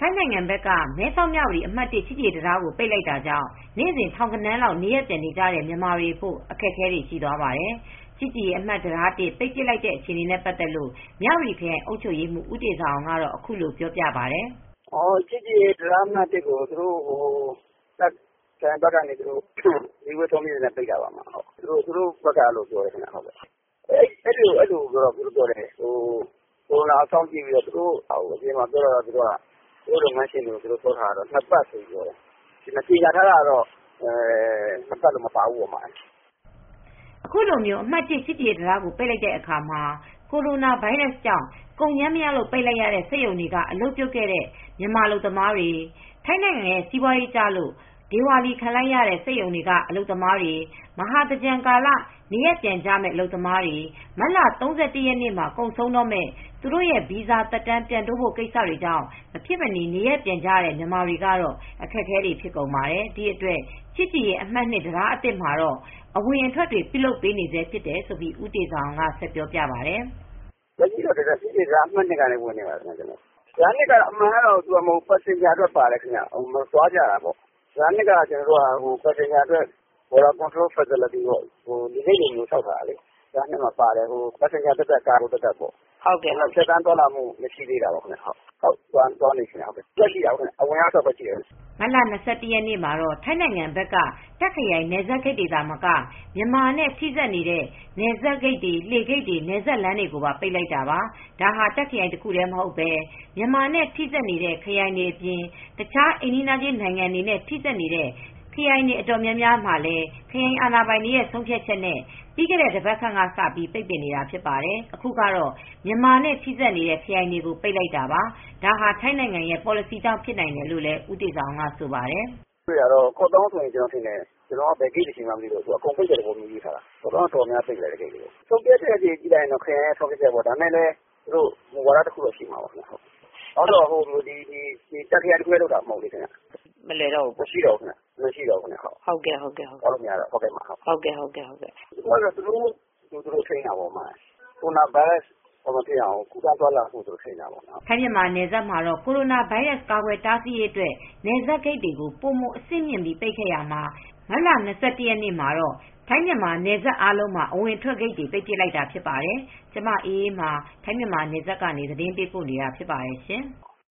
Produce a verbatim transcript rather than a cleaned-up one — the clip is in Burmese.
ထိုင်းနိုင်ငံဘက်ကမဲဆောက်မြဝတီအမှတ်၁ချစ်ကြည်ရေးတံတားကိုပိတ်လိုက်တာကြောင့်နေ့စဉ်ထောင်ဂဏန်းလောက်နေရက်ပြန်နေကြတဲ့မြန်မာတွေဖို့အခက်အခဲတွေရှိသွားပါတယ်။ချစ်ကြည်ရေးအမှတ်တံတား၁ပိတ်ပစ်လိုက်တဲ့အခြေအနေနဲ့ပတ်သက်လို့မြဝတီခရိုင်အုပ်ချုပ်ရေးမှူးဦးတေဇာအောင်ကတော့အခုလိုပြောပြပါတယ်။“အော်ချစ်ကြည်ရေးတံတားအမှတ်၁ကိုသူတို့ဟိုတပ်ခရိုင်ဘက်ကနေသူတို့မီးဝဲထုံးပြီးနဲ့ပိတ်တာပါမှာ။သူတို့သူတို့ဘက်ကလို့ပြောတယ်ခင်ဗျ။ဟုတ်ကဲ့။အဲအဲ့လိုအဲ့လိုပြောတော့သူတို့ပြောတယ်ဟိုကိုရိုနာအဆောင်ကြည့်ပြီးတော့သူတို့ဟိုအပြင်မှာပြောတော့သူတို့ကသူတို့လုပ်ငန်းရှင်တွေကိုသူတို့ပြောထားတော့နှစ်ပတ်ဆိုပြောတယ်။ဒီမကြေညာထားတာတော့အဲနှစ်ပတ်လို့မပါဘူးပေါ့မှာ။အခုလိုမျိုးအမှတ်၁ချစ်ကြည်ရေးတံတားကိုပိတ်လိုက်တဲ့အခါမှာကိုရိုနာဗိုင်းရပ်စ်ကြောင့်ကုန်ကြမ်းမရလို့ပိတ်လိုက်ရတဲ့စက်ရုံတွေကအလုပ်ပြုတ်ခဲ့တဲ့မြန်မာလုပ်သမားတွေထိုင်းနိုင်ငံရဲ့စီးပွားရေးကျလို့ဒေဝါလီခံလိုက်ရတဲ့စက်ရုံတွေကအလုပ်သမားတွေမဟာသကြံကာလနေရက်ပြန်ကြမဲ့အလုပ်သမားတွေမတ်လ၃၁ရက်နေ့မှာကုန်ဆုံးတော့မဲ့သူတို့ရဲ့ဗီဇာသက်တမ်းပြန်တိုးဖို့ကိစ္စတွေကြောင့်မဖြစ်မနေနေရက်ပြန်ကြတဲ့မြန်မာတွေကတော့အခက်အခဲတွေဖြစ်ကုန်ပါတယ်ဒီအတွက်ချစ်ကြည်ရေးအမှတ်၂တံတားအသစ်မှာတော့အဝင်အထွက်တွေပြုလုပ်ပေးနေစေဖြစ်တယ်ဆိုပြီးဦးတေဇာအောင်ကဆက်ပြောပြပါတယ်။လက်ရှိတော့ဒါချစ်ကြည်ရေးတံတားအမှတ်၂ကနေဝင်နေပါတယ်ကျွန်တော်။ဒါနှစ်ကအမှန်ကတော့သူကမဟုတ်ပတ်စင်ဂျာအတွက်ပါတယ်ခင်ဗျ။ဟိုမသွားကြတာပေါ့။ဒါနှစ်ကကျွန်တော်တို့ကဟိုပတ်စင်ဂျာအတွက် border control facility ကိုဟိုဒီနေ့လိုမျိုးဆောက်တာလေ။ဒါနှစ်မှာပါတယ်ဟိုပတ်စင်ဂျာတက်တက်ကားကိုတက်တက်ပေါ့။ဟုတ်ကဲ့။ဆက်တန်းသွားလာမှုမရှိသေးတာပေါ့ခင်ဗျ။ဟုတ်ဟုတ်သွားသွားနေရှင်ဟုတ်ကဲ့။တက်ကြည့်အောင်ခင်ဗျ။အဝင်ရောက်တော့ပဲကြည့်ရအောင်။မတ်လ၂၁ရက်နေ့မှာတော့ထိုင်းနိုင်ငံဘက်ကတက်ခရိုင်နယ်စပ်ဂိတ်တွေသာမကမြန်မာနဲ့ထိစပ်နေတဲ့နယ်စပ်ဂိတ်တွေလှေဂိတ်တွေနယ်စပ်လမ်းတွေကိုပါပိတ်လိုက်တာပါဒါဟာတက်ခရိုင်တစ်ခုတည်းမဟုတ်ပဲမြန်မာနဲ့ထိစပ်နေတဲ့ခရိုင်တွေအပြင်တခြားအိန္ဒိယချင်းနိုင်ငံတွေနဲ့ထိစပ်နေတဲ့ခရိုင်တွေအတော်များများမှာလည်းခရိုင်အာဏာပိုင်တွေရဲ့ဆုံးဖြတ်ချက်နဲ့ပြီးခဲ့တဲ့တပတ်ခန့်ကစပြီးပိတ်ပင်နေတာဖြစ်ပါတယ်အခုကတော့မြန်မာနဲ့ထိစပ်နေတဲ့ခရိုင်တွေကိုပိတ်လိုက်တာပါဒါဟာထိုင်းနိုင်ငံရဲ့ policy ကြောင့်ဖြစ်နိုင်တယ်လို့လည်းဦးတေဇာအောင်ကဆိုပါတယ်တွေ့ရတော့ကော့တောင်းဆိုရင်ကျွန်တော်ထင်တယ်ကျွန်တော်ကဘယ်ဂိတ်ရှိမှမသိတော့သူအကုန်ပိတ်တယ်ပုံမျိုးရေးထားတာကော့တောင်းတော်များပိတ်လိုက်တဲ့ဂိတ်တွေဆုံးဖြတ်ချက်ကြီးကြည့်လိုက်ရင်တော့ခရိုင်ရဲ့ဆုံးဖြတ်ချက်ပေါ့ဒါနဲ့လည်းသူတို့မူဝါဒတစ်ခုတော့ရှိမှာပါခင်ဗျဟုတ်တော့ဟိုဒီဒီဒီတက်ခရိုင်တစ်ခုလောက်တာမဟုတ်လေခင်ဗျမလဲတော့ဘူးရှိတော့ခင်ဗျမရှိတော့ခင်ဗျဟုတ်ဟုတ်ကဲ့ဟုတ်ကဲ့ဟုတ်ကဲ့ဟုတ်များတော့ဟုတ်ကဲ့မှာဟုတ်ဟုတ်ကဲ့ဟုတ်ကဲ့ဟုတ်ကဲ့သူတို့သူတို့သူတို့ထိန်းတာပေါ့မှာကိုရိုနာဗိုင်းရပ်စ်ဘာမဖြစ်အောင်ကုသသွားလာဖို့သူထိန်းတာပေါ့နော်ထိုင်းမြန်မာနယ်စပ်မှာတော့ကိုရိုနာဗိုင်းရပ်စ်ကာကွယ်တားဆီးရေးအတွက်နယ်စပ်ဂိတ်တွေကိုပုံမအဆင့်မြင့်ပြီးပိတ်ခဲ့ရမှာမတ်လ၂၁ရက်နေ့မှာတော့ထိုင်းမြန်မာနယ်စပ်အားလုံးမှာအဝင်ထွက်ဂိတ်တွေပိတ်ပစ်လိုက်တာဖြစ်ပါတယ်ကျမအေးအေးမှာထိုင်းမြန်မာနယ်စပ်ကနေသတင်းပေးပို့နေတာဖြစ်ပါတယ်ရှင်